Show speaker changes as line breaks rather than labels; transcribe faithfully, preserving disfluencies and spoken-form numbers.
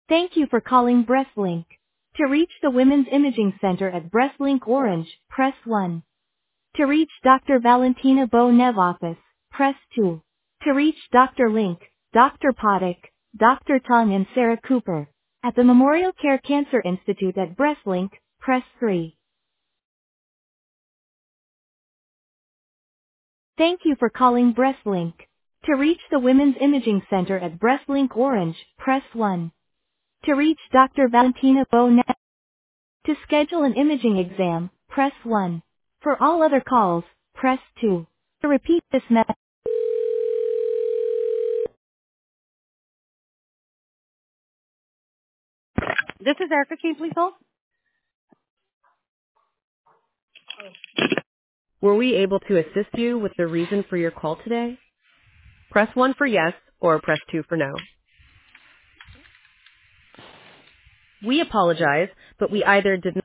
Thank you for calling BreastLink. To reach the Women's Imaging Center at BreastLink Orange, press one. To reach Doctor Valentina Bo-Nev office, press two. To reach Doctor Link, Doctor Potic, Doctor Tong and Sarah Cooper at the Memorial Care Cancer Institute at BreastLink, press three. Thank you for calling BreastLink. To reach the Women's Imaging Center at BreastLink Orange, press one. To reach Doctor Valentina Bo-Nev, to schedule an imaging exam, press one. For all other calls, press two. To repeat this message. This is Erica. Can you please hold?
Were we able to assist you with the reason for your call today? Press one for yes or press two for no. We apologize, but we either did not